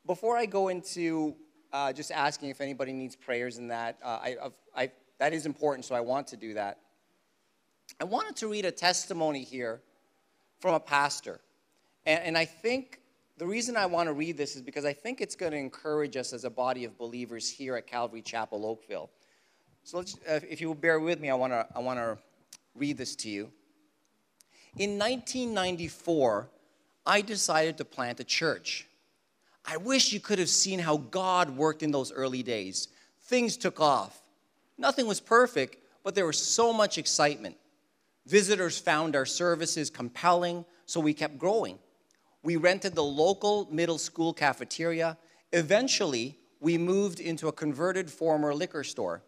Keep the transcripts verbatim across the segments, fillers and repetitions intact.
before I go into uh, just asking if anybody needs prayers in that, uh, I, I, that is important, so I want to do that. I wanted to read a testimony here from a pastor. And, and I think the reason I want to read this is because I think it's going to encourage us as a body of believers here at Calvary Chapel, Oakville. So let's, uh, if you will bear with me, I want to I want to read this to you. In nineteen ninety-four, I decided to plant a church. I wish you could have seen how God worked in those early days. Things took off. Nothing was perfect, but there was so much excitement. Visitors found our services compelling, so we kept growing. We rented the local middle school cafeteria. Eventually, we moved into a converted former liquor store.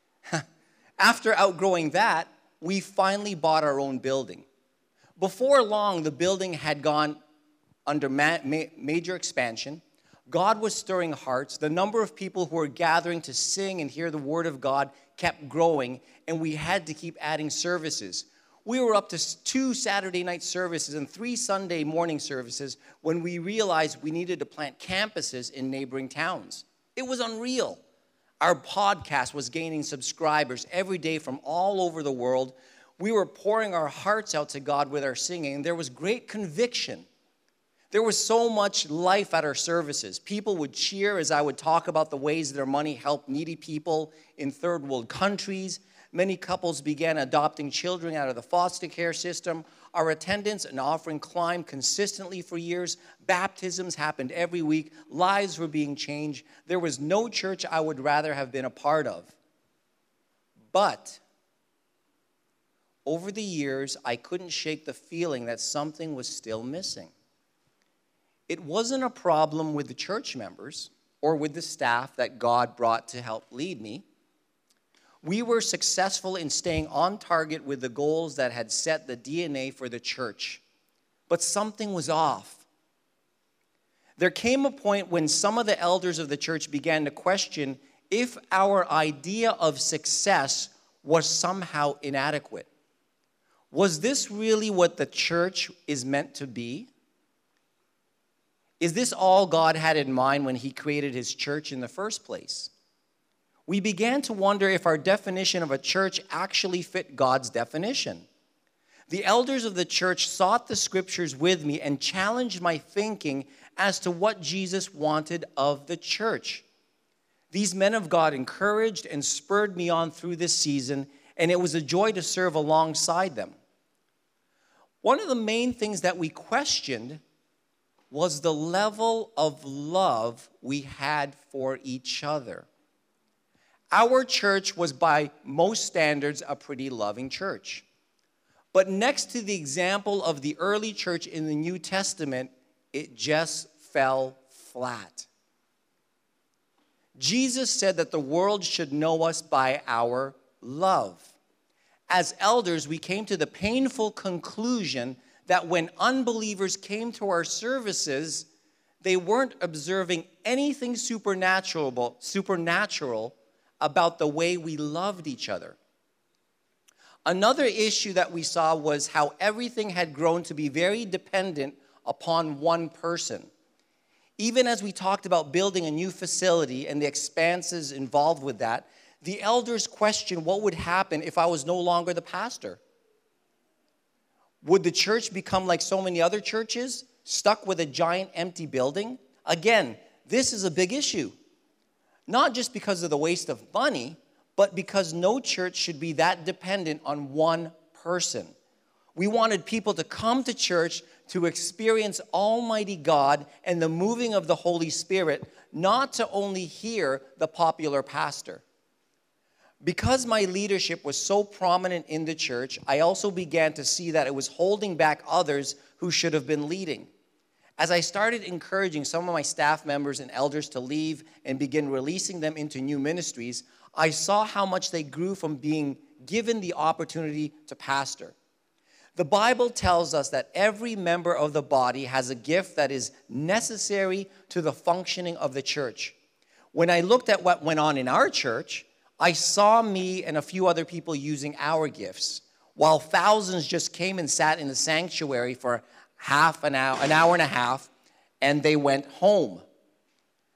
After outgrowing that, we finally bought our own building. Before long, the building had gone under ma- ma- major expansion. God was stirring hearts. The number of people who were gathering to sing and hear the word of God kept growing, and we had to keep adding services. We were up to two Saturday night services and three Sunday morning services when we realized we needed to plant campuses in neighboring towns. It was unreal. Our podcast was gaining subscribers every day from all over the world. We were pouring our hearts out to God with our singing, and there was great conviction. There was so much life at our services. People would cheer as I would talk about the ways their money helped needy people in third world countries. Many couples began adopting children out of the foster care system. Our attendance and offering climbed consistently for years. Baptisms happened every week. Lives were being changed. There was no church I would rather have been a part of. But over the years, I couldn't shake the feeling that something was still missing. It wasn't a problem with the church members or with the staff that God brought to help lead me. We were successful in staying on target with the goals that had set the D N A for the church. But something was off. There came a point when some of the elders of the church began to question if our idea of success was somehow inadequate. Was this really what the church is meant to be? Is this all God had in mind when he created his church in the first place? We began to wonder if our definition of a church actually fit God's definition. The elders of the church sought the scriptures with me and challenged my thinking as to what Jesus wanted of the church. These men of God encouraged and spurred me on through this season, and it was a joy to serve alongside them. One of the main things that we questioned was the level of love we had for each other. Our church was by most standards a pretty loving church. But next to the example of the early church in the New Testament, it just fell flat. Jesus said that the world should know us by our love. As elders, we came to the painful conclusion that when unbelievers came to our services, they weren't observing anything supernatural, supernatural about the way we loved each other. Another issue that we saw was how everything had grown to be very dependent upon one person. Even as we talked about building a new facility and the expenses involved with that, the elders questioned what would happen if I was no longer the pastor. Would the church become like so many other churches, stuck with a giant empty building? Again, this is a big issue. Not just because of the waste of money, but because no church should be that dependent on one person. We wanted people to come to church to experience Almighty God and the moving of the Holy Spirit, not to only hear the popular pastor. Because my leadership was so prominent in the church, I also began to see that it was holding back others who should have been leading. As I started encouraging some of my staff members and elders to leave and begin releasing them into new ministries, I saw how much they grew from being given the opportunity to pastor. The Bible tells us that every member of the body has a gift that is necessary to the functioning of the church. When I looked at what went on in our church, I saw me and a few other people using our gifts, while thousands just came and sat in the sanctuary for half an hour, an hour and a half, and they went home.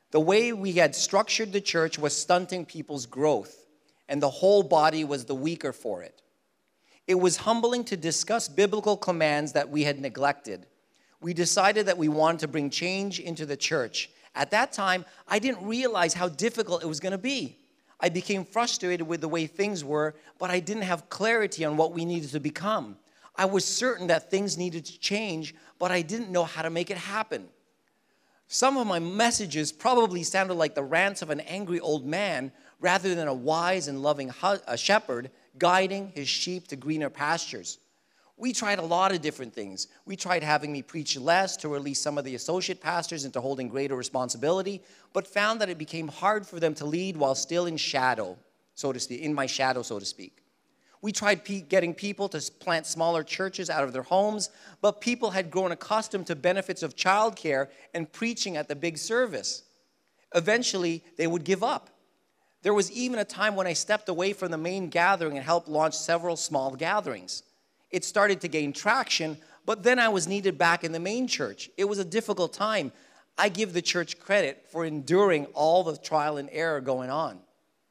The way we had structured the church was stunting people's growth, and the whole body was the weaker for it. It was humbling to discuss biblical commands that we had neglected. We decided that we wanted to bring change into the church. At that time, I didn't realize how difficult it was going to be. I became frustrated with the way things were, but I didn't have clarity on what we needed to become. I was certain that things needed to change, but I didn't know how to make it happen. Some of my messages probably sounded like the rants of an angry old man rather than a wise and loving shepherd guiding his sheep to greener pastures. We tried a lot of different things. We tried having me preach less to release some of the associate pastors into holding greater responsibility, but found that it became hard for them to lead while still in shadow, so to speak, in my shadow, so to speak. We tried pe- getting people to plant smaller churches out of their homes, but people had grown accustomed to benefits of childcare and preaching at the big service. Eventually, they would give up. There was even a time when I stepped away from the main gathering and helped launch several small gatherings. It started to gain traction, but then I was needed back in the main church. It was a difficult time. I give the church credit for enduring all the trial and error going on.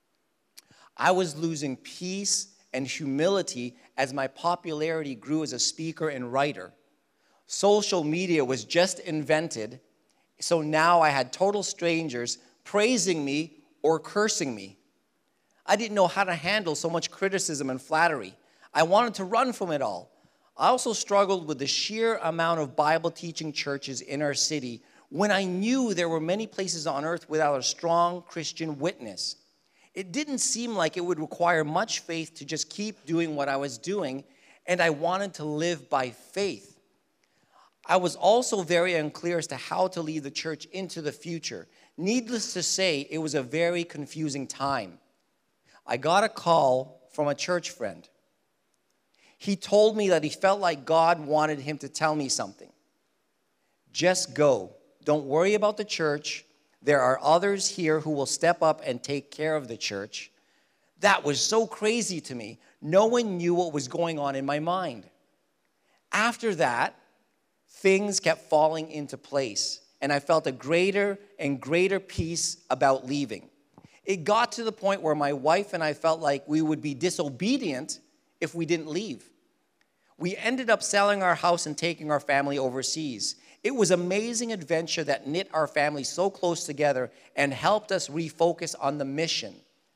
I was losing peace and humility as my popularity grew as a speaker and writer. Social media was just invented, so now I had total strangers praising me or cursing me. I didn't know how to handle so much criticism and flattery. I wanted to run from it all. I also struggled with the sheer amount of Bible-teaching churches in our city when I knew there were many places on earth without a strong Christian witness. It didn't seem like it would require much faith to just keep doing what I was doing, and I wanted to live by faith. I was also very unclear as to how to lead the church into the future. Needless to say, it was a very confusing time. I got a call from a church friend. He told me that he felt like God wanted him to tell me something. Just go. Don't worry about the church. There are others here who will step up and take care of the church. That was so crazy to me. No one knew what was going on in my mind. After that, things kept falling into place, and I felt a greater and greater peace about leaving. It got to the point where my wife and I felt like we would be disobedient if we didn't leave. We ended up selling our house and taking our family overseas. It was an amazing adventure that knit our family so close together and helped us refocus on the mission.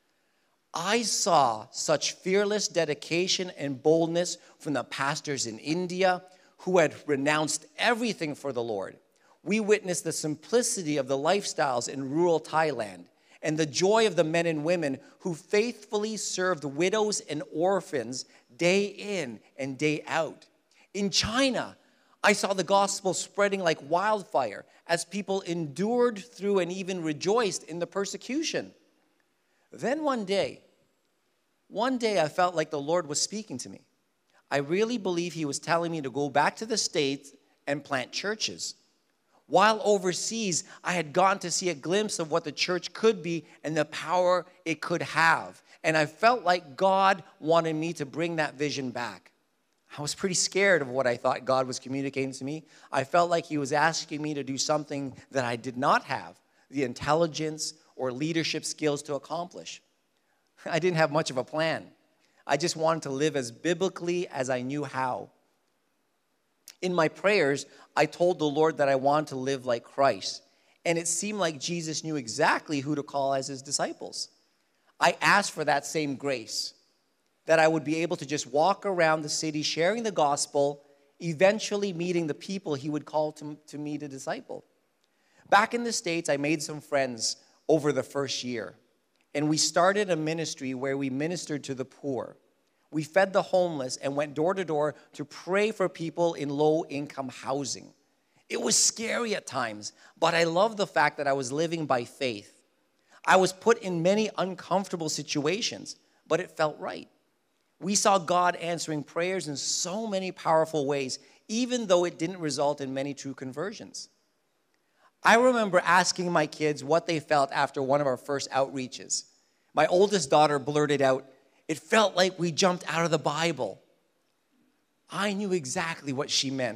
I saw such fearless dedication and boldness from the pastors in India who had renounced everything for the Lord. We witnessed the simplicity of the lifestyles in rural Thailand and the joy of the men and women who faithfully served widows and orphans day in and day out. In China, I saw the gospel spreading like wildfire as people endured through and even rejoiced in the persecution. Then one day, one day I felt like the Lord was speaking to me. I really believe he was telling me to go back to the States and plant churches. While overseas, I had gone to see a glimpse of what the church could be and the power it could have. And I felt like God wanted me to bring that vision back. I was pretty scared of what I thought God was communicating to me. I felt like he was asking me to do something that I did not have the intelligence or leadership skills to accomplish. I didn't have much of a plan. I just wanted to live as biblically as I knew how. In my prayers, I told the Lord that I wanted to live like Christ, and it seemed like Jesus knew exactly who to call as his disciples. I asked for that same grace, that I would be able to just walk around the city sharing the gospel, eventually meeting the people he would call to, to me to disciple. Back in the States, I made some friends over the first year, and we started a ministry where we ministered to the poor. We fed the homeless and went door to door to pray for people in low-income housing. It was scary at times, but I loved the fact that I was living by faith. I was put in many uncomfortable situations, but it felt right. We saw God answering prayers in so many powerful ways, even though it didn't result in many true conversions. I remember asking my kids what they felt after one of our first outreaches. My oldest daughter blurted out, "It felt like we jumped out of the Bible." I knew exactly what she meant.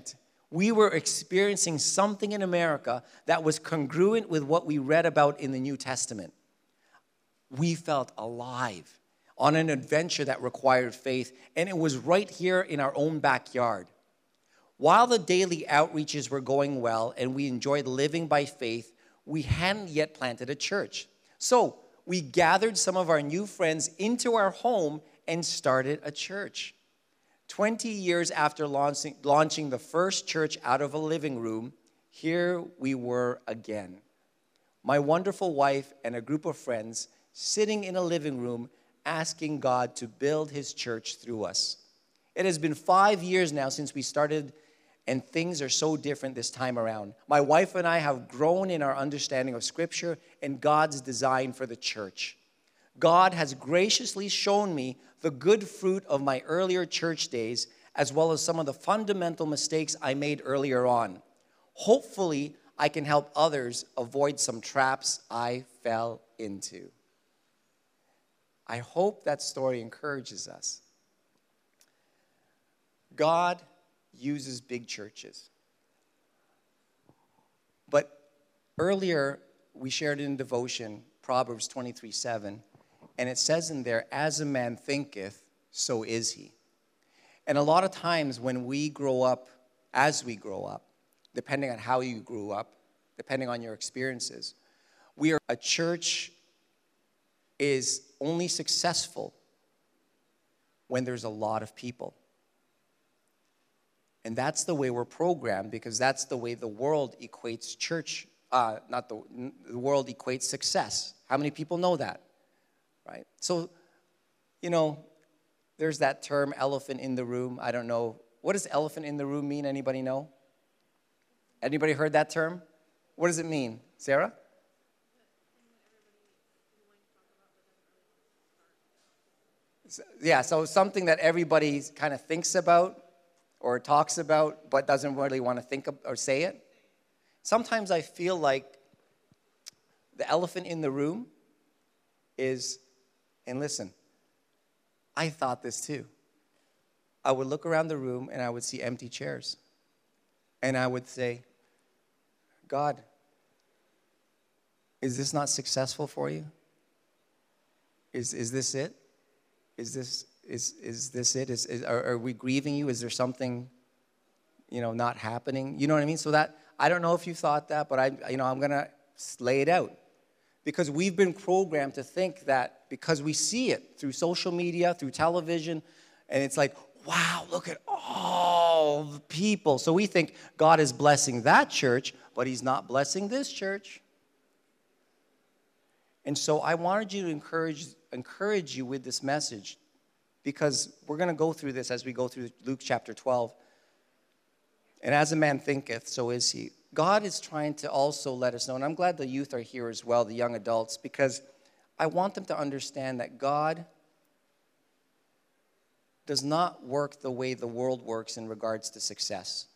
We were experiencing something in America that was congruent with what we read about in the New Testament. We felt alive on an adventure that required faith, and it was right here in our own backyard. While the daily outreaches were going well and we enjoyed living by faith, we hadn't yet planted a church. So we gathered some of our new friends into our home and started a church. twenty years after launching, launching the first church out of a living room, here we were again. My wonderful wife and a group of friends sitting in a living room asking God to build his church through us. It has been five years now since we started, and things are so different this time around. My wife and I have grown in our understanding of Scripture and God's design for the church. God has graciously shown me the good fruit of my earlier church days, as well as some of the fundamental mistakes I made earlier on. Hopefully, I can help others avoid some traps I fell into. I hope that story encourages us. God uses big churches. But earlier, we shared in devotion Proverbs twenty-three seven, and it says in there, as a man thinketh, so is he. And a lot of times when we grow up, as we grow up, depending on how you grew up, depending on your experiences, we are a church is only successful when there's a lot of people. And that's the way we're programmed, because that's the way the world equates church, uh, not the, the world equates success. How many people know that, right? So, you know, there's that term, elephant in the room. I don't know. What does elephant in the room mean? Anybody know? Anybody heard that term? What does it mean? Sarah? Yeah, so something that everybody kind of thinks about or talks about, but doesn't really want to think of or say it. Sometimes I feel like the elephant in the room is, and listen, I thought this too. I would look around the room and I would see empty chairs. And I would say, God, is this not successful for you? Is, is this it? Is this is is this it? Is, is are, are we grieving you? Is there something, you know, not happening? You know what I mean? So that, I don't know if you thought that, but I, you know, I'm gonna lay it out, because we've been programmed to think that because we see it through social media, through television, and it's like, wow, look at all the people. So we think God is blessing that church, but he's not blessing this church. And so I wanted you to encourage encourage you with this message, because we're going to go through this as we go through Luke chapter twelve. And as a man thinketh, so is he. God is trying to also let us know, and I'm glad the youth are here as well, the young adults, because I want them to understand that God does not work the way the world works in regards to success.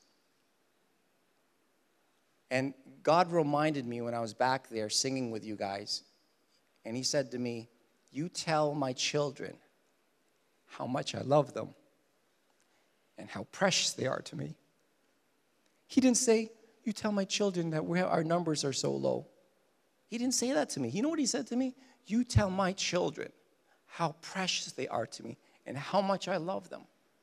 And God reminded me when I was back there singing with you guys, and he said to me, you tell my children how much I love them and how precious they are to me. He didn't say, you tell my children that we have, our numbers are so low. He didn't say that to me. You know what he said to me? You tell my children how precious they are to me and how much I love them.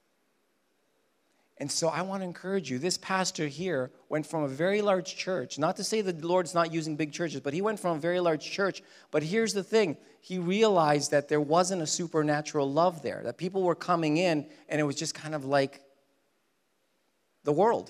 And so I want to encourage you. This pastor here went from a very large church. Not to say that the Lord's not using big churches, but he went from a very large church. But here's the thing. He realized that there wasn't a supernatural love there. That people were coming in, and it was just kind of like the world.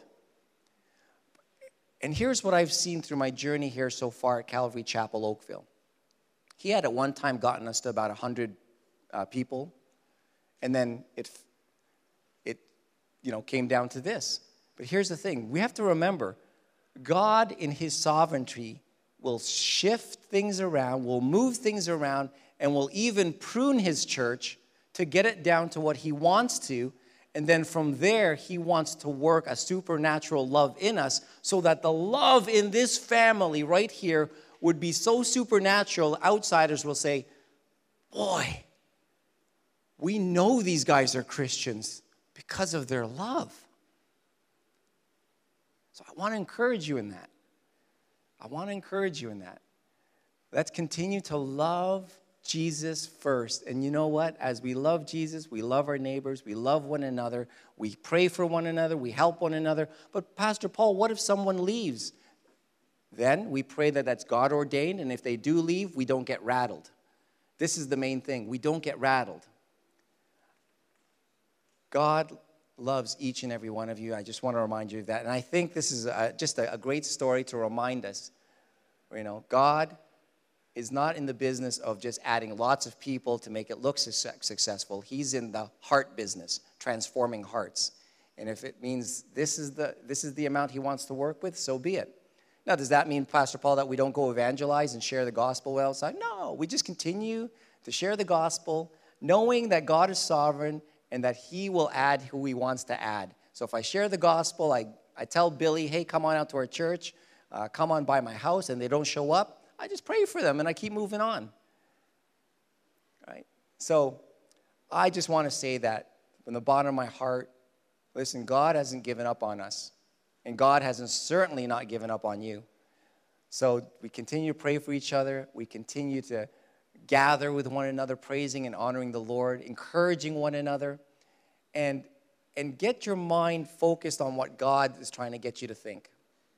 And here's what I've seen through my journey here so far at Calvary Chapel, Oakville. He had at one time gotten us to about one hundred uh, people. And then it you know, came down to this. But here's the thing. We have to remember, God in his sovereignty will shift things around, will move things around, and will even prune his church to get it down to what he wants to. And then from there, he wants to work a supernatural love in us so that the love in this family right here would be so supernatural, outsiders will say, boy, we know these guys are Christians because of their love. So I want to encourage you in that. I want to encourage you in that. Let's continue to love Jesus first. And you know what? As we love Jesus, we love our neighbors, we love one another, we pray for one another, we help one another. But Pastor Paul, what if someone leaves? Then we pray that that's God ordained, and if they do leave, we don't get rattled. This is the main thing. We don't get rattled. God loves each and every one of you. I just want to remind you of that. And I think this is a, just a, a great story to remind us. You know, God is not in the business of just adding lots of people to make it look su- successful. He's in the heart business, transforming hearts. And if it means this is the this is the amount he wants to work with, so be it. Now, does that mean, Pastor Paul, that we don't go evangelize and share the gospel outside? No, we just continue to share the gospel, knowing that God is sovereign and that he will add who he wants to add. So if I share the gospel, I, I tell Billy, hey, come on out to our church, uh, come on by my house, and they don't show up, I just pray for them and I keep moving on. Right? So I just want to say that from the bottom of my heart, listen, God hasn't given up on us. And God hasn't certainly not given up on you. So we continue to pray for each other. We continue to gather with one another, praising and honoring the Lord, encouraging one another. And, and get your mind focused on what God is trying to get you to think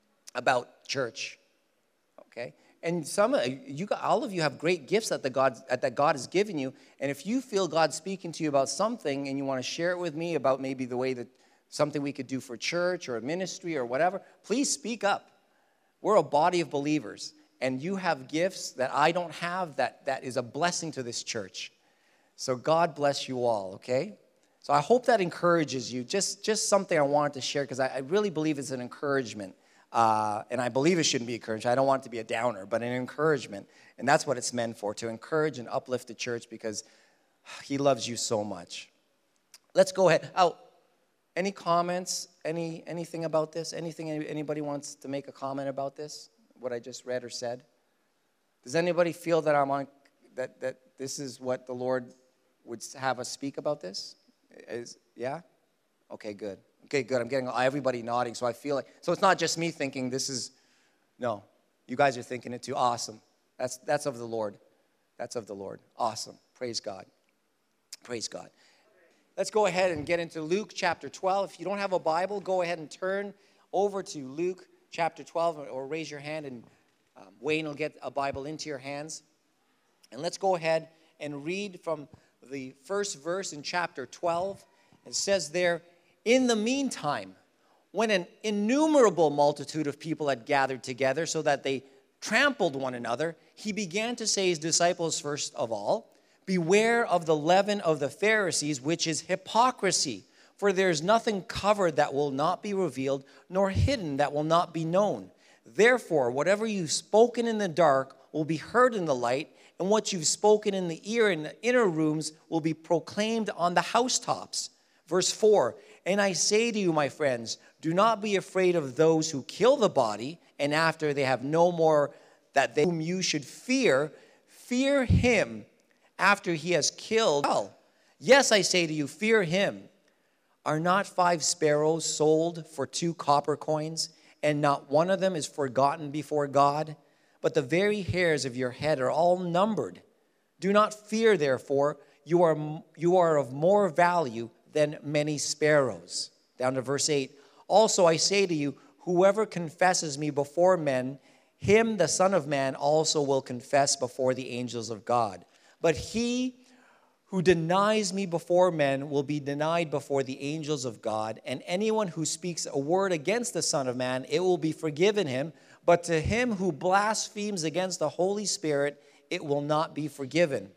about church. Okay? And some of you, all of you have great gifts that, the God, that God has given you. And if you feel God's speaking to you about something and you want to share it with me about maybe the way that something we could do for church or a ministry or whatever, please speak up. We're a body of believers, and you have gifts that I don't have that, that is a blessing to this church. So God bless you all, okay? So I hope that encourages you. Just, just something I wanted to share because I, I really believe it's an encouragement. Uh, and I believe it shouldn't be encouragement. I don't want it to be a downer, but an encouragement. And that's what it's meant for, to encourage and uplift the church because he loves you so much. Let's go ahead. Oh, any comments? Any anything about this? Anything anybody wants to make a comment about this? What I just read or said? Does anybody feel that I'm on that that this is what the Lord would have us speak about this? Is yeah? Okay, good. Okay, good. I'm getting everybody nodding, so I feel like so it's not just me thinking this is no. You guys are thinking it too. Awesome. That's that's of the Lord. That's of the Lord. Awesome. Praise God. Praise God. Let's go ahead and get into Luke chapter twelve. If you don't have a Bible, go ahead and turn over to Luke chapter twelve or raise your hand and um, Wayne will get a Bible into your hands. And let's go ahead and read from the first verse in chapter twelve. It says there, in the meantime, when an innumerable multitude of people had gathered together so that they trampled one another, he began to say to his disciples first of all, beware of the leaven of the Pharisees, which is hypocrisy. For there is nothing covered that will not be revealed, nor hidden that will not be known. Therefore, whatever you've spoken in the dark will be heard in the light, and what you've spoken in the ear in the inner rooms will be proclaimed on the housetops. Verse four, and I say to you, my friends, do not be afraid of those who kill the body, and after they have no more that they whom you should fear, fear him after he has killed. Well, yes, I say to you, fear him. Are not five sparrows sold for two copper coins, and not one of them is forgotten before God? But the very hairs of your head are all numbered. Do not fear, therefore, you are, you are of more value than many sparrows. Down to verse eight. Also I say to you, whoever confesses me before men, him the Son of Man also will confess before the angels of God. But he who denies me before men will be denied before the angels of God. And anyone who speaks a word against the Son of Man, it will be forgiven him. But to him who blasphemes against the Holy Spirit, it will not be forgiven.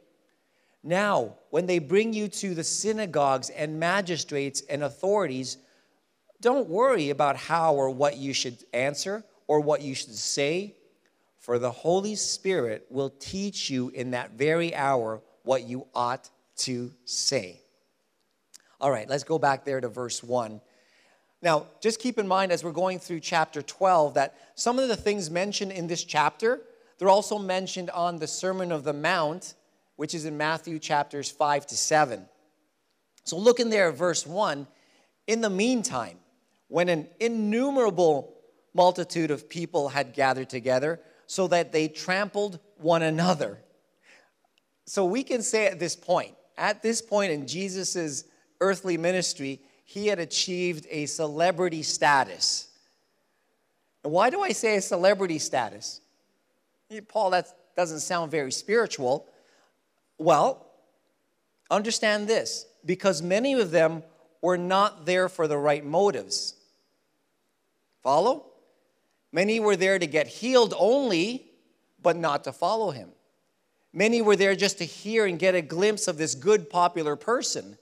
Now, when they bring you to the synagogues and magistrates and authorities, don't worry about how or what you should answer or what you should say, for the Holy Spirit will teach you in that very hour what you ought to say. All right, let's go back there to verse one. Now, just keep in mind as we're going through chapter twelve that some of the things mentioned in this chapter, they're also mentioned on the Sermon of the Mount, which is in Matthew chapters five to seven. So look in there at verse one. In the meantime, when an innumerable multitude of people had gathered together, so that they trampled one another. So we can say at this point, at this point in Jesus' earthly ministry, he had achieved a celebrity status. And why do I say a celebrity status? Paul, that doesn't sound very spiritual. Well, understand this, because many of them were not there for the right motives. Follow? Many were there to get healed only, but not to follow him. Many were there just to hear and get a glimpse of this good, popular person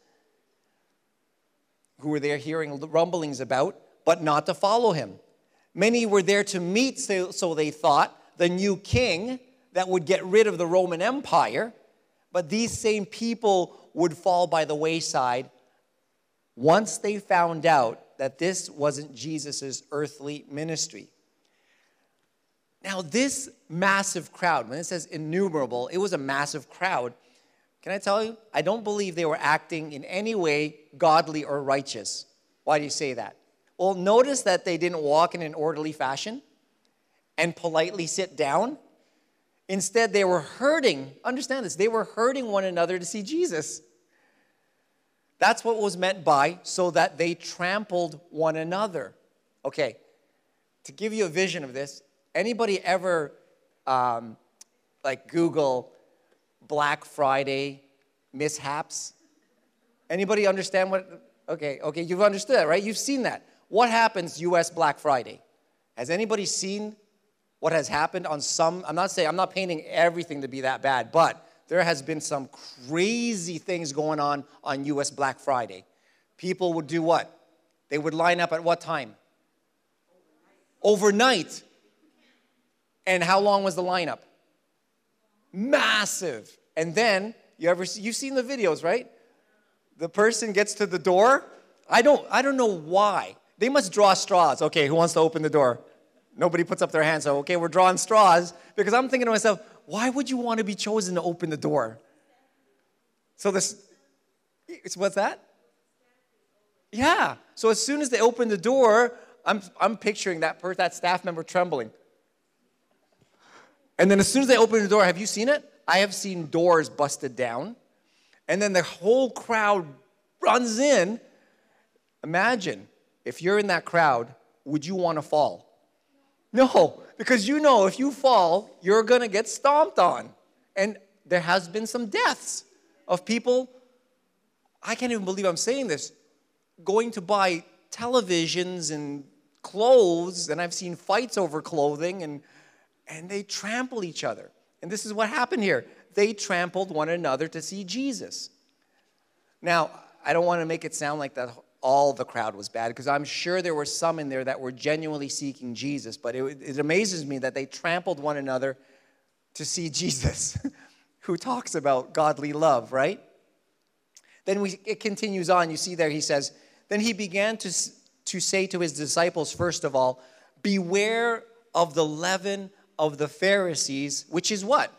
who were there hearing rumblings about, but not to follow him. Many were there to meet, so, so they thought, the new king that would get rid of the Roman Empire, but these same people would fall by the wayside once they found out that this wasn't Jesus' earthly ministry. Now, this massive crowd, when it says innumerable, it was a massive crowd. Can I tell you? I don't believe they were acting in any way godly or righteous. Why do you say that? Well, notice that they didn't walk in an orderly fashion and politely sit down. Instead, they were hurting. Understand this. They were hurting one another to see Jesus. That's what was meant by, so that they trampled one another. Okay, to give you a vision of this, anybody ever, um, like, Google Black Friday mishaps? Anybody understand what? Okay, okay, you've understood that, right? You've seen that. What happens U S Black Friday? Has anybody seen what has happened on some? I'm not saying, I'm not painting everything to be that bad, but there has been some crazy things going on on U S Black Friday. People would do what? They would line up at what time? Overnight. Overnight. And how long was the lineup? Massive. And then, you ever you've seen the videos, right? The person gets to the door. I don't, I don't know why. They must draw straws. Okay, who wants to open the door? Nobody puts up their hand, so okay, we're drawing straws. Because I'm thinking to myself, why would you want to be chosen to open the door? So this, it's, what's that? Yeah. So as soon as they open the door, I'm, I'm picturing that per, that staff member trembling. And then as soon as they open the door, have you seen it? I have seen doors busted down. And then the whole crowd runs in. Imagine, if you're in that crowd, would you want to fall? No, because you know if you fall, you're going to get stomped on. And there has been some deaths of people, I can't even believe I'm saying this, going to buy televisions and clothes, and I've seen fights over clothing, and, and they trample each other. And this is what happened here. They trampled one another to see Jesus. Now, I don't want to make it sound like that all the crowd was bad, because I'm sure there were some in there that were genuinely seeking Jesus, but it, it amazes me that they trampled one another to see Jesus, who talks about godly love, right? Then we, it continues on. You see there, he says, then he began to, to say to his disciples, first of all, beware of the leaven of the Pharisees, which is what?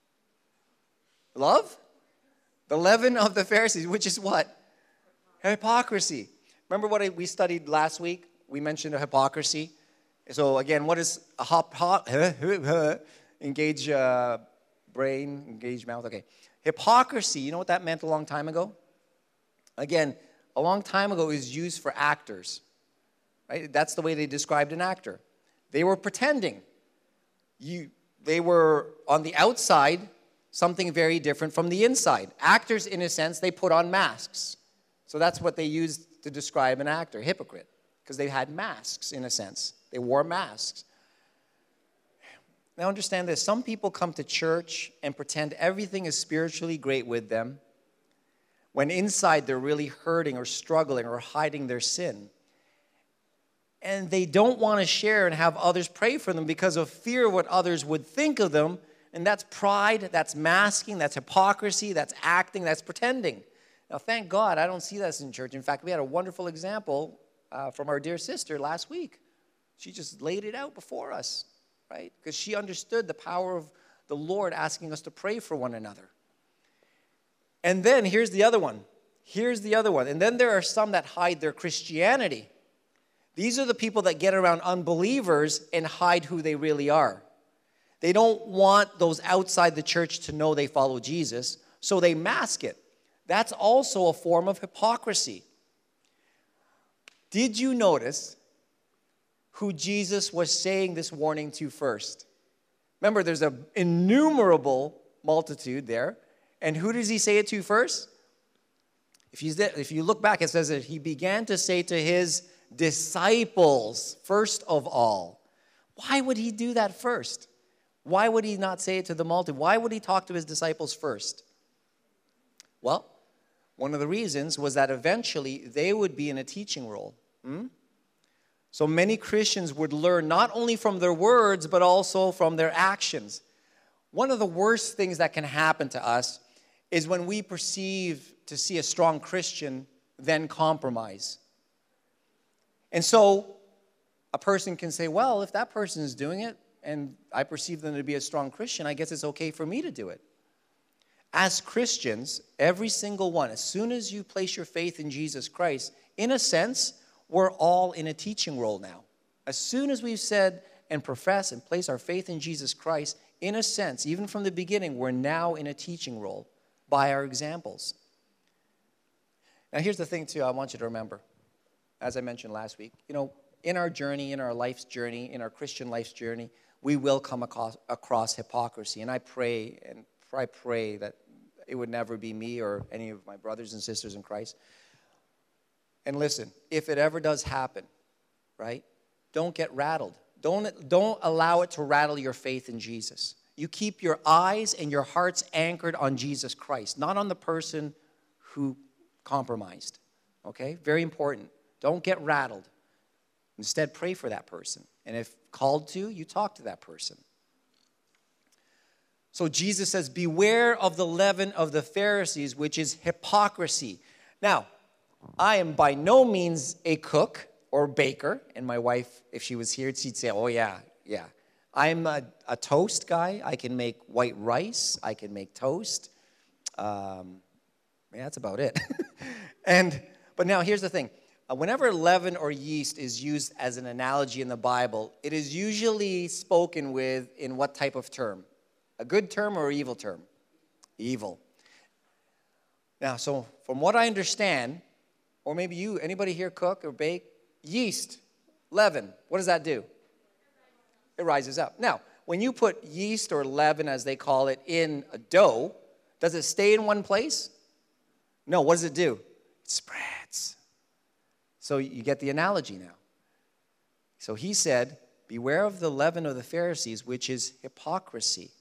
Love? The leaven of the Pharisees, which is what? Hypocrisy. Remember what I, we studied last week? We mentioned a hypocrisy. So again, what is a hop, hop engage uh, brain, engage mouth? Okay. Hypocrisy, you know what that meant a long time ago? Again, a long time ago it was used for actors. Right? That's the way they described an actor. They were pretending. You, they were on the outside something very different from the inside. Actors, in a sense, they put on masks. So that's what they used to describe an actor, hypocrite, because they had masks, in a sense. They wore masks. Now understand this. Some people come to church and pretend everything is spiritually great with them, when inside they're really hurting or struggling or hiding their sin. And they don't want to share and have others pray for them because of fear of what others would think of them. And that's pride, that's masking, that's hypocrisy, that's acting, that's pretending. Now, thank God I don't see this in church. In fact, we had a wonderful example uh, from our dear sister last week. She just laid it out before us, right? Because she understood the power of the Lord asking us to pray for one another. And then here's the other one. Here's the other one. And then there are some that hide their Christianity. These are the people that get around unbelievers and hide who they really are. They don't want those outside the church to know they follow Jesus, so they mask it. That's also a form of hypocrisy. Did you notice who Jesus was saying this warning to first? Remember, there's an innumerable multitude there. And who does he say it to first? If you, if you look back, it says that he began to say to his disciples, first of all. Why would he do that first? Why would he not say it to the multitude? Why would he talk to his disciples first? Well, one of the reasons was that eventually they would be in a teaching role. Hmm? So many Christians would learn not only from their words, but also from their actions. One of the worst things that can happen to us is when we perceive to see a strong Christian, then compromise. And so a person can say, well, if that person is doing it, and I perceive them to be a strong Christian, I guess it's okay for me to do it. As Christians, every single one, as soon as you place your faith in Jesus Christ, in a sense, we're all in a teaching role now. As soon as we've said and profess and place our faith in Jesus Christ, in a sense, even from the beginning, we're now in a teaching role by our examples. Now, here's the thing, too, I want you to remember. As I mentioned last week, you know, in our journey, in our life's journey, in our Christian life's journey, we will come across, across hypocrisy. And I pray, and I pray that it would never be me or any of my brothers and sisters in Christ. And listen, if it ever does happen, right, don't get rattled. Don't, don't allow it to rattle your faith in Jesus. You keep your eyes and your hearts anchored on Jesus Christ, not on the person who compromised. Okay? Very important. Don't get rattled. Instead, pray for that person. And if called to, you talk to that person. So Jesus says, beware of the leaven of the Pharisees, which is hypocrisy. Now, I am by no means a cook or baker. And my wife, if she was here, she'd say, oh, yeah, yeah. I'm a, a toast guy. I can make white rice. I can make toast. Um, yeah, that's about it. and But now, here's the thing. Uh, whenever leaven or yeast is used as an analogy in the Bible, it is usually spoken with in what type of term? A good term or an evil term? Evil. Now, so from what I understand, or maybe you, anybody here cook or bake? Yeast, leaven, what does that do? It rises up. Now, when you put yeast or leaven, as they call it, in a dough, does it stay in one place? No, what does it do? It spreads. So you get the analogy now. So he said, beware of the leaven of the Pharisees, which is hypocrisy.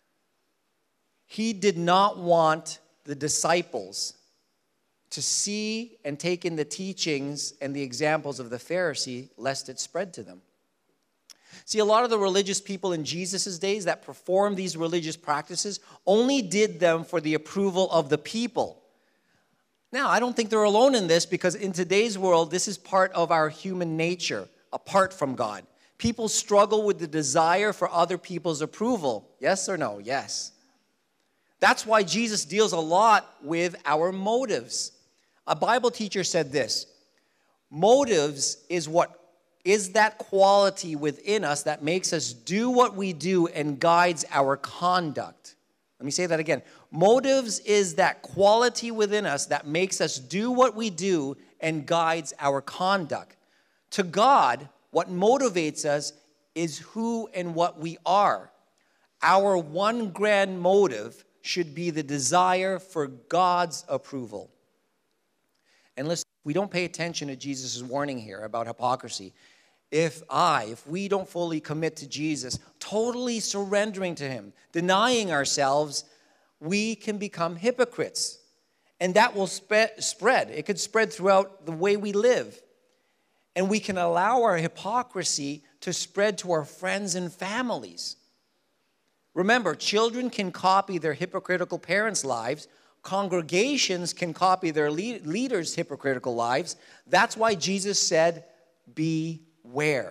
He did not want the disciples to see and take in the teachings and the examples of the Pharisee, lest it spread to them. See, a lot of the religious people in Jesus' days that performed these religious practices only did them for the approval of the people. Now, I don't think they're alone in this, because in today's world, this is part of our human nature, apart from God. People struggle with the desire for other people's approval. Yes or no? Yes. That's why Jesus deals a lot with our motives. A Bible teacher said this: motives is what is that quality within us that makes us do what we do and guides our conduct. Let me say that again. Motives is that quality within us that makes us do what we do and guides our conduct. To God, what motivates us is who and what we are. Our one grand motive should be the desire for God's approval. And listen, we don't pay attention to Jesus' warning here about hypocrisy. If I, if we don't fully commit to Jesus, totally surrendering to him, denying ourselves, we can become hypocrites. And that will spe- spread. It could spread throughout the way we live. And we can allow our hypocrisy to spread to our friends and families. Remember, children can copy their hypocritical parents' lives. Congregations can copy their lead- leaders' hypocritical lives. That's why Jesus said, beware.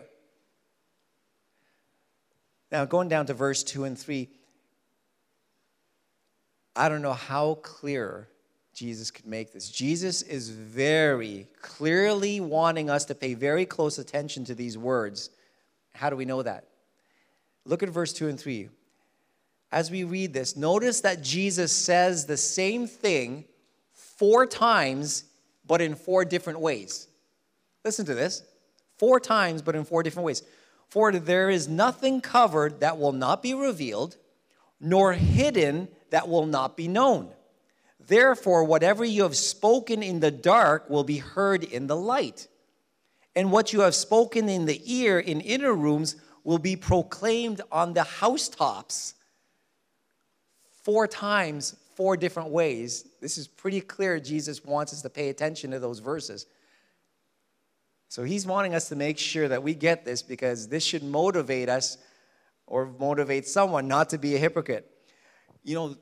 Now, going down to verse two and three, I don't know how clear Jesus could make this. Jesus is very clearly wanting us to pay very close attention to these words. How do we know that? Look at verse two and three. As we read this, notice that Jesus says the same thing four times, but in four different ways. Listen to this. Four times, but in four different ways. For there is nothing covered that will not be revealed, nor hidden that will not be known. Therefore, whatever you have spoken in the dark will be heard in the light. And what you have spoken in the ear in inner rooms will be proclaimed on the housetops. Four times, four different ways. This is pretty clear. Jesus wants us to pay attention to those verses. So he's wanting us to make sure that we get this, because this should motivate us or motivate someone not to be a hypocrite. You know,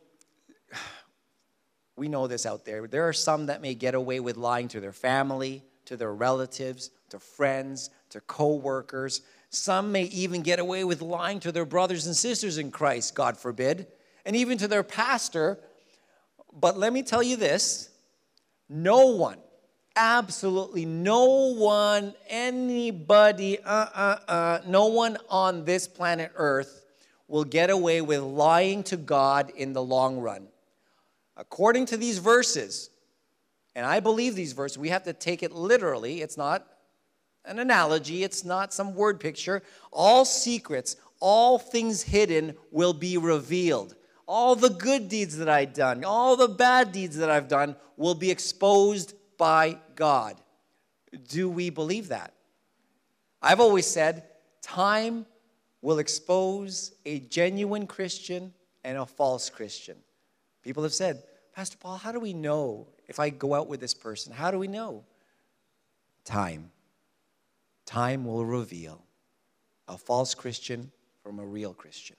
we know this out there. There are some that may get away with lying to their family, to their relatives, to friends, to co-workers. Some may even get away with lying to their brothers and sisters in Christ, God forbid, and even to their pastor. But let me tell you this, no one, absolutely no one, anybody, uh-uh-uh, no one on this planet Earth will get away with lying to God in the long run. According to these verses, and I believe these verses, we have to take it literally. It's not an analogy. It's not some word picture. All secrets, all things hidden will be revealed. All the good deeds that I've done, all the bad deeds that I've done will be exposed by God. Do we believe that? I've always said, time will expose a genuine Christian and a false Christian. People have said, Pastor Paul, how do we know if I go out with this person? How do we know? Time. Time will reveal a false Christian from a real Christian.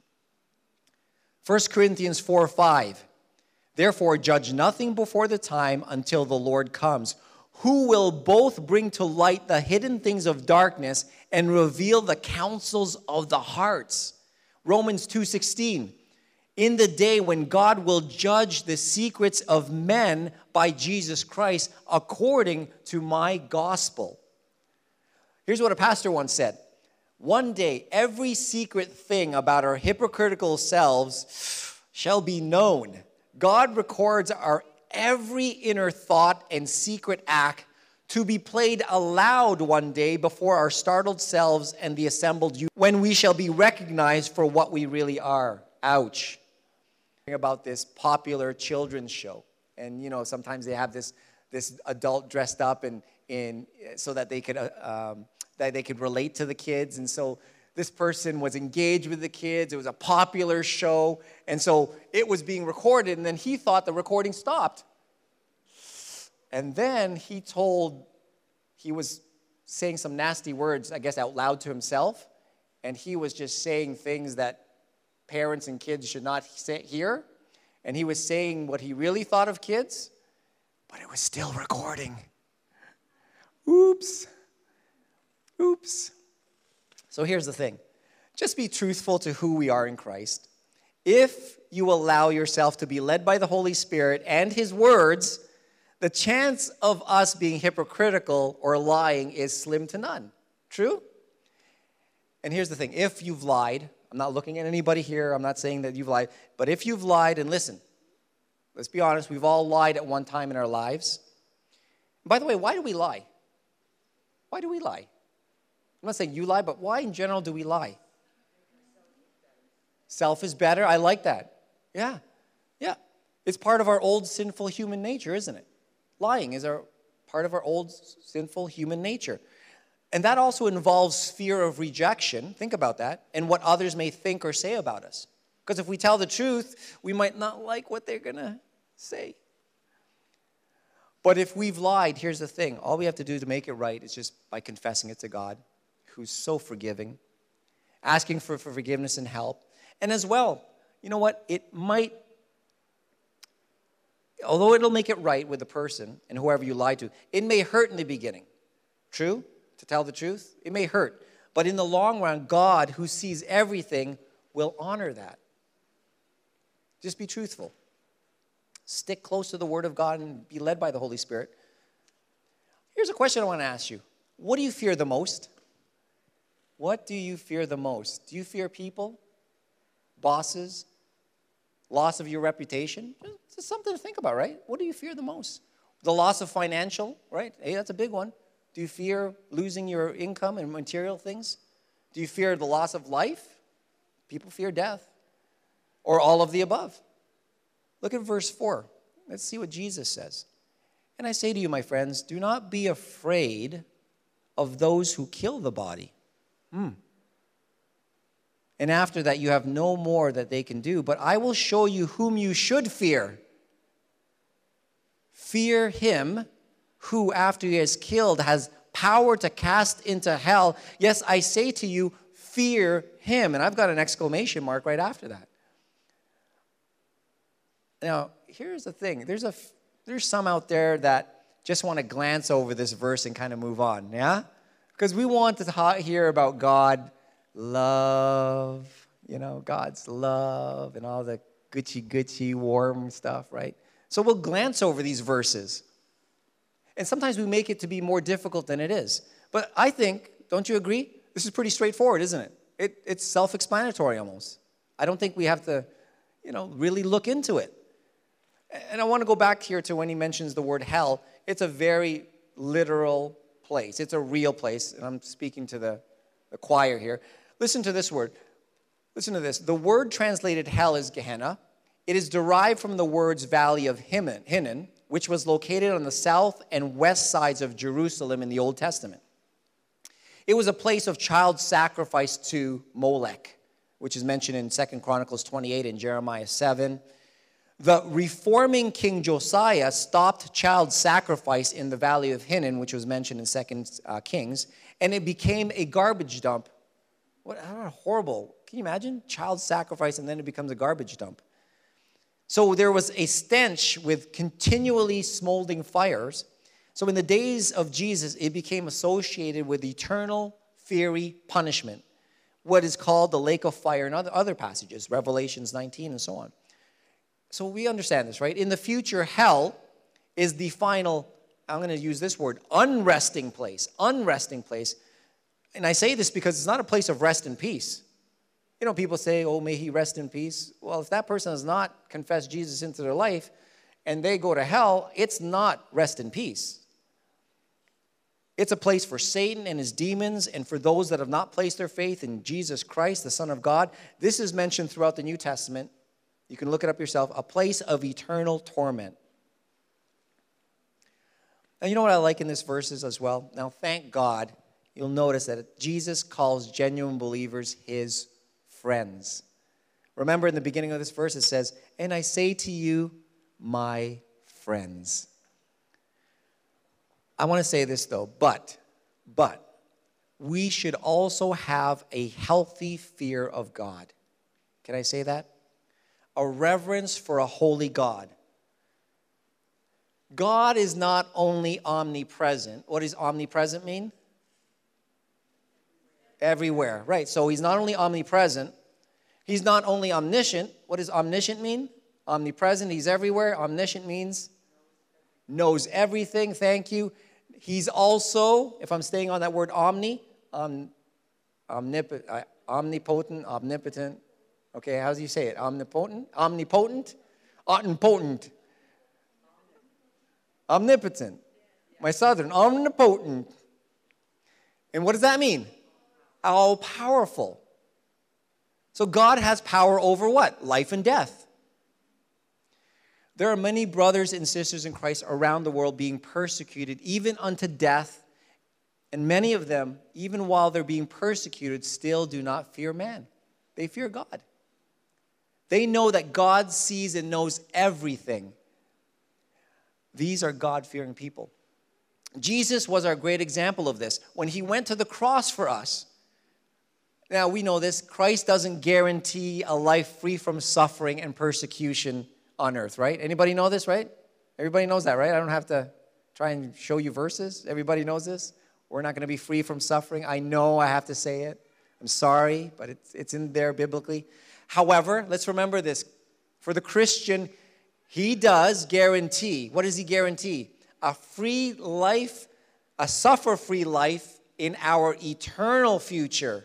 First Corinthians four five. Therefore, judge nothing before the time until the Lord comes, who will both bring to light the hidden things of darkness and reveal the counsels of the hearts. Romans two sixteen. In the day when God will judge the secrets of men by Jesus Christ according to my gospel. Here's what a pastor once said. One day, every secret thing about our hypocritical selves shall be known. God records our every inner thought and secret act to be played aloud one day before our startled selves and the assembled youth, when we shall be recognized for what we really are. Ouch. About this popular children's show, and you know sometimes they have this this adult dressed up and in so that they could uh, um, that they could relate to the kids, and so this person was engaged with the kids. It was a popular show, and so it was being recorded, and then he thought the recording stopped, and then he told he was saying some nasty words, I guess out loud to himself, and he was just saying things that parents and kids should not say, hear. And he was saying what he really thought of kids, but it was still recording. Oops. Oops. So here's the thing. Just be truthful to who we are in Christ. If you allow yourself to be led by the Holy Spirit and his words, the chance of us being hypocritical or lying is slim to none. True? And here's the thing. If you've lied, I'm not looking at anybody here. I'm not saying that you've lied. But if you've lied, and listen, let's be honest, we've all lied at one time in our lives. By the way, why do we lie? Why do we lie? I'm not saying you lie, but why in general do we lie? Self is better. I like that. Yeah. Yeah. It's part of our old sinful human nature, isn't it? Lying is our part of our old sinful human nature. And that also involves fear of rejection. Think about that. And what others may think or say about us. Because if we tell the truth, we might not like what they're going to say. But if we've lied, here's the thing. All we have to do to make it right is just by confessing it to God, who's so forgiving, asking for, for forgiveness and help. And as well, you know what? It might, although it'll make it right with the person and whoever you lied to, it may hurt in the beginning. True? To tell the truth, it may hurt. But in the long run, God, who sees everything, will honor that. Just be truthful. Stick close to the Word of God and be led by the Holy Spirit. Here's a question I want to ask you. What do you fear the most? What do you fear the most? Do you fear people? Bosses? Loss of your reputation? It's something to think about, right? What do you fear the most? The loss of financial, right? Hey, that's a big one. Do you fear losing your income and material things? Do you fear the loss of life? People fear death. Or all of the above. Look at verse four. Let's see what Jesus says. And I say to you, my friends, do not be afraid of those who kill the body. Hmm. And after that, you have no more that they can do. But I will show you whom you should fear. Fear him who, after he is killed, has power to cast into hell. Yes, I say to you, fear him. And I've got an exclamation mark right after that. Now, here's the thing. There's a there's some out there that just want to glance over this verse and kind of move on, yeah? Because we want to hear about God, love, you know, God's love and all the Gucci-Gucci warm stuff, right? So we'll glance over these verses. And sometimes we make it to be more difficult than it is. But I think, don't you agree? This is pretty straightforward, isn't it? it it's self-explanatory almost. I don't think we have to, you know, really look into it. And I want to go back here to when he mentions the word hell. It's a very literal place. It's a real place. And I'm speaking to the, the choir here. Listen to this word. Listen to this. The word translated hell is Gehenna. It is derived from the words Valley of Hinnom, which was located on the south and west sides of Jerusalem in the Old Testament. It was a place of child sacrifice to Molech, which is mentioned in Second Chronicles twenty-eight and Jeremiah seven. The reforming King Josiah stopped child sacrifice in the Valley of Hinnom, which was mentioned in Second uh, Kings, and it became a garbage dump. What how horrible. Can you imagine? Child sacrifice, and then it becomes a garbage dump. So there was a stench with continually smoldering fires. So in the days of Jesus, it became associated with eternal, fiery punishment, what is called the lake of fire in other, other passages, Revelations nineteen and so on. So we understand this, right? In the future, hell is the final, I'm going to use this word, unresting place, unresting place. And I say this because it's not a place of rest and peace. You know, people say, oh, may he rest in peace. Well, if that person has not confessed Jesus into their life and they go to hell, it's not rest in peace. It's a place for Satan and his demons and for those that have not placed their faith in Jesus Christ, the Son of God. This is mentioned throughout the New Testament. You can look it up yourself. A place of eternal torment. And you know what I like in this verses as well? Now, thank God, you'll notice that Jesus calls genuine believers his friends. Remember in the beginning of this verse, it says, and I say to you, my friends. I want to say this though, but, but, we should also have a healthy fear of God. Can I say that? A reverence for a holy God. God is not only omnipresent. What does omnipresent mean? Everywhere, right. So he's not only omnipresent, he's not only omniscient. What does omniscient mean? Omnipresent, he's everywhere. Omniscient means knows everything, thank you. He's also, if I'm staying on that word omni, um, omnip- uh, omnipotent, omnipotent. Okay, how do you say it? Omnipotent? Omnipotent? Omnipotent. Omnipotent. My southern, omnipotent. And what does that mean? All powerful. So God has power over what? Life and death. There are many brothers and sisters in Christ around the world being persecuted, even unto death. And many of them, even while they're being persecuted, still do not fear man. They fear God. They know that God sees and knows everything. These are God-fearing people. Jesus was our great example of this. When he went to the cross for us, now we know this, Christ doesn't guarantee a life free from suffering and persecution on earth, right? Anybody know this, right? Everybody knows that, right? I don't have to try and show you verses. Everybody knows this. We're not going to be free from suffering. I know I have to say it. I'm sorry, but it's, it's in there biblically. However, let's remember this. For the Christian, He does guarantee. What does he guarantee? A free life, a suffer-free life in our eternal future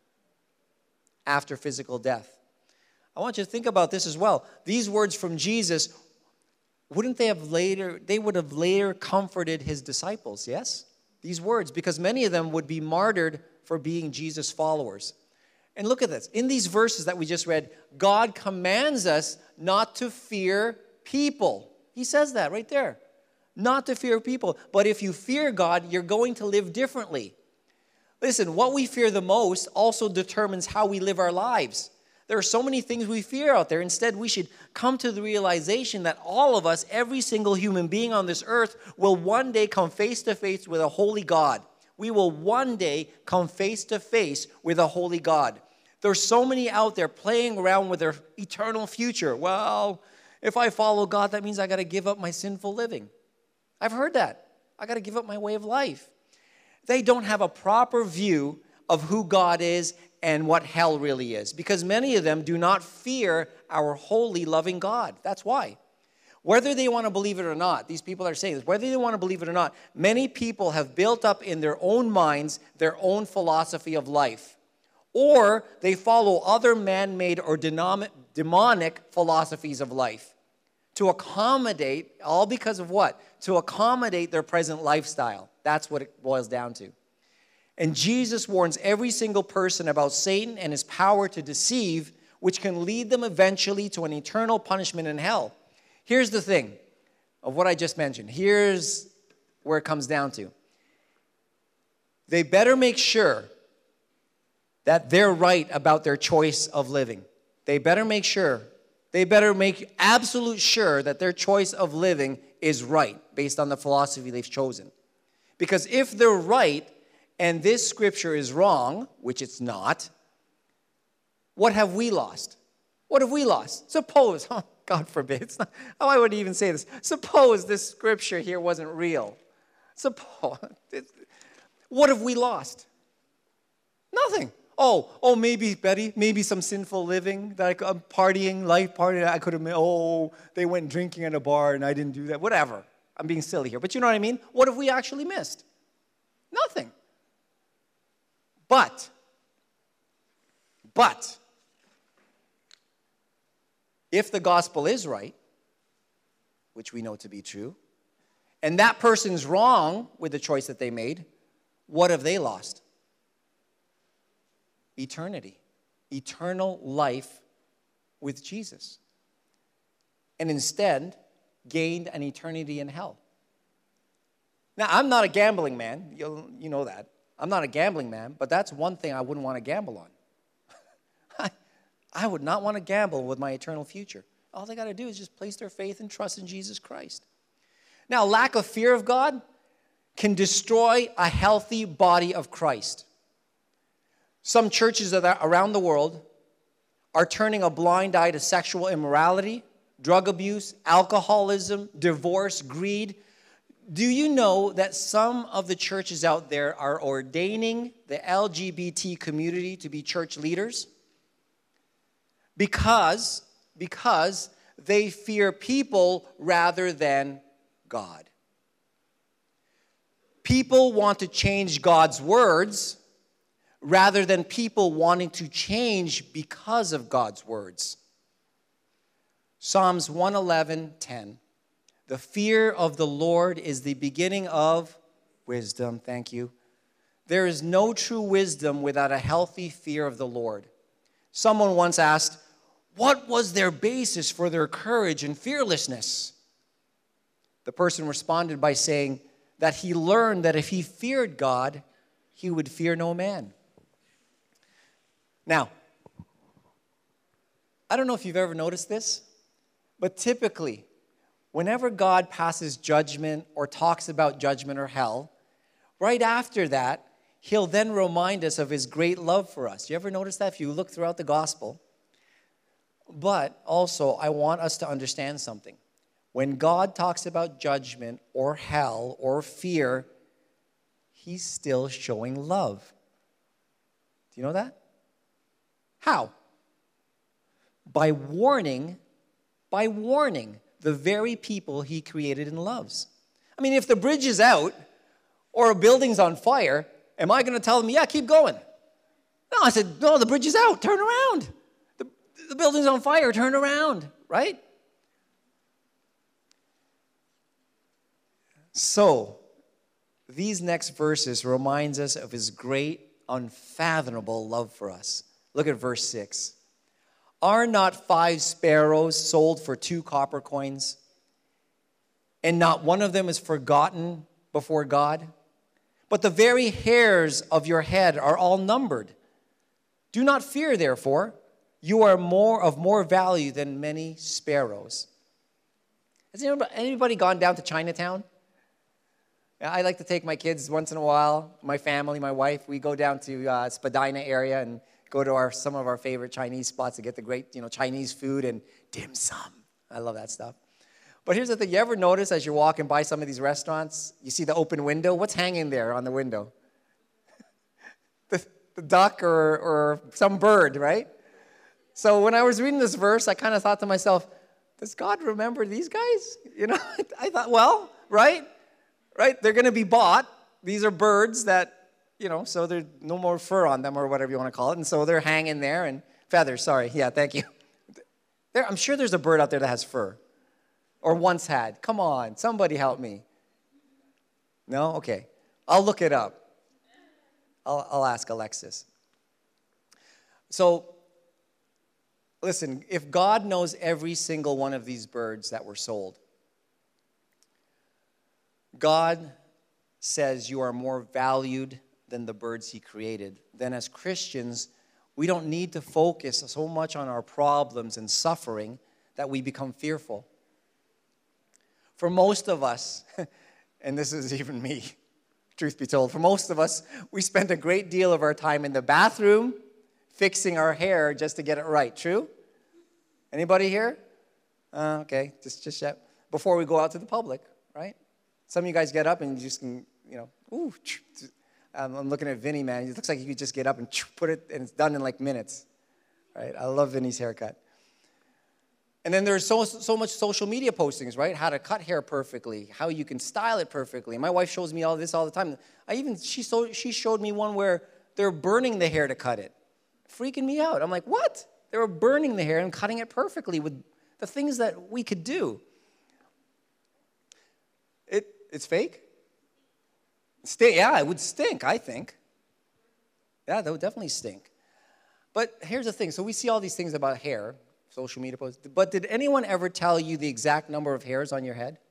after physical death. I want you to think about this as well. These words from Jesus, wouldn't they have later, they would have later comforted his disciples, yes? These words, because many of them would be martyred for being Jesus' followers. And look at this. In these verses that we just read, God commands us not to fear people. He says that right there. Not to fear people. But if you fear God, you're going to live differently. Listen, what we fear the most also determines how we live our lives. There are so many things we fear out there. Instead, we should come to the realization that all of us, every single human being on this earth, will one day come face to face with a holy God. We will one day come face to face with a holy God. There's so many out there playing around with their eternal future. Well, if I follow God, that means I got to give up my sinful living. I've heard that. I got to give up my way of life. They don't have a proper view of who God is and what hell really is, because many of them do not fear our holy, loving God. That's why. Whether they want to believe it or not, these people are saying this, whether they want to believe it or not, many people have built up in their own minds their own philosophy of life. Or they follow other man-made or demonic philosophies of life to accommodate, all because of what? To accommodate their present lifestyle. That's what it boils down to. And Jesus warns every single person about Satan and his power to deceive, which can lead them eventually to an eternal punishment in hell. Here's the thing of what I just mentioned. Here's where it comes down to. They better make sure that they're right about their choice of living. They better make sure, they better make absolute sure that their choice of living is right based on the philosophy they've chosen. Because if they're right and this scripture is wrong, which it's not, what have we lost? What have we lost? Suppose, oh, God forbid, it's not, oh, I would even say this. Suppose this scripture here wasn't real. Suppose, what have we lost? Nothing. Oh, oh, maybe, Betty, maybe some sinful living, that I, I'm partying, life partying, I could have, oh, they went drinking at a bar and I didn't do that. Whatever. I'm being silly here. But you know what I mean? What have we actually missed? Nothing. But, but, if the gospel is right, which we know to be true, and that person's wrong with the choice that they made, what have they lost? Eternity. Eternal life with Jesus. And instead, gained an eternity in hell. Now, I'm not a gambling man. You, you know that. I'm not a gambling man, but that's one thing I wouldn't want to gamble on. I, I would not want to gamble with my eternal future. All they got to do is just place their faith and trust in Jesus Christ. Now, lack of fear of God can destroy a healthy body of Christ. Some churches around the world are turning a blind eye to sexual immorality, drug abuse, alcoholism, divorce, greed. Do you know that some of the churches out there are ordaining the L G B T community to be church leaders? Because, because they fear people rather than God. People want to change God's words rather than people wanting to change because of God's words. Psalms one eleven, ten. The fear of the Lord is the beginning of wisdom. Thank you. There is no true wisdom without a healthy fear of the Lord. Someone once asked, what was their basis for their courage and fearlessness? The person responded by saying that he learned that if he feared God, he would fear no man. Now, I don't know if you've ever noticed this, but typically, whenever God passes judgment or talks about judgment or hell, right after that, he'll then remind us of his great love for us. You ever notice that if you look throughout the gospel? But also, I want us to understand something. When God talks about judgment or hell or fear, he's still showing love. Do you know that? How? By warning, by warning the very people he created and loves. I mean, if the bridge is out or a building's on fire, am I going to tell them, yeah, keep going? No, I said, no, the bridge is out. Turn around. The, the building's on fire. Turn around, right? So, these next verses reminds us of his great, unfathomable love for us. Look at verse six. Are not five sparrows sold for two copper coins, and not one of them is forgotten before God? But the very hairs of your head are all numbered. Do not fear, therefore. You are more of more value than many sparrows. Has anybody gone down to Chinatown? I like to take my kids once in a while, my family, my wife. We go down to uh, Spadina area and go to our some of our favorite Chinese spots to get the great, you know, Chinese food and dim sum. I love that stuff. But here's the thing. You ever notice as you're walking by some of these restaurants, you see the open window? What's hanging there on the window? the, the duck or, or some bird, right? So when I was reading this verse, I kind of thought to myself, does God remember these guys? You know, I thought, well, right? Right? They're going to be bought. These are birds that, you know, so there's no more fur on them or whatever you want to call it. And so they're hanging there and feathers, sorry. Yeah, thank you. There, I'm sure there's a bird out there that has fur or once had. Come on, somebody help me. No? Okay. I'll look it up. I'll, I'll ask Alexis. So, listen, if God knows every single one of these birds that were sold, God says you are more valued than the birds he created. Then as Christians, we don't need to focus so much on our problems and suffering that we become fearful. For most of us, and this is even me, truth be told, for most of us, we spend a great deal of our time in the bathroom fixing our hair just to get it right. True? Anybody here? Uh, okay, just, just yet. Before we go out to the public, right? Some of you guys get up and you just can, you know, ooh, um, I'm looking at Vinny, man. It looks like you could just get up and put it, and it's done in like minutes, right? I love Vinny's haircut. And then there's so so much social media postings, right? How to cut hair perfectly, how you can style it perfectly. My wife shows me all this all the time. I even she so she showed me one where they're burning the hair to cut it, freaking me out. I'm like, what? They were burning the hair and cutting it perfectly with the things that we could do. It it's fake. Stink, yeah, it would stink, I think. Yeah, that would definitely stink. But here's the thing. So we see all these things about hair, social media posts. But did anyone ever tell you the exact number of hairs on your head?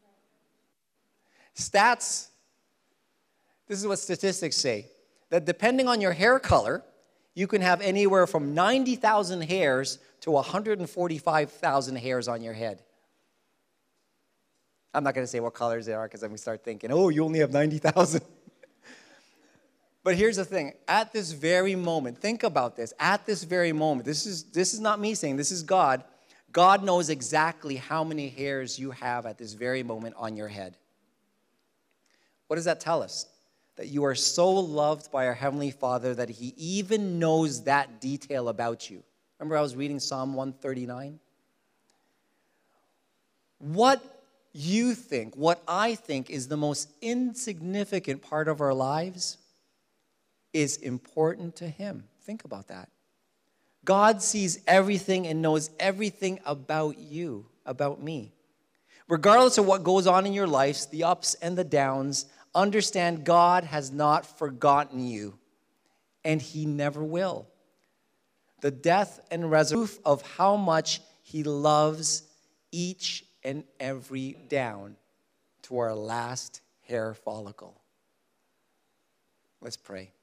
Stats, this is what statistics say, that depending on your hair color, you can have anywhere from ninety thousand hairs to one hundred forty-five thousand hairs on your head. I'm not going to say what colors they are because then we start thinking, oh, you only have ninety thousand. But here's the thing. At this very moment, think about this. At this very moment, this is, this is not me saying, this is God. God knows exactly how many hairs you have at this very moment on your head. What does that tell us? That you are so loved by our Heavenly Father that He even knows that detail about you. Remember I was reading Psalm one thirty-nine? What you think, what I think is the most insignificant part of our lives is important to Him. Think about that. God sees everything and knows everything about you, about me. Regardless of what goes on in your lives, the ups and the downs, understand God has not forgotten you, and He never will. The death and resurrection of how much He loves each and every down to our last hair follicle. Let's pray.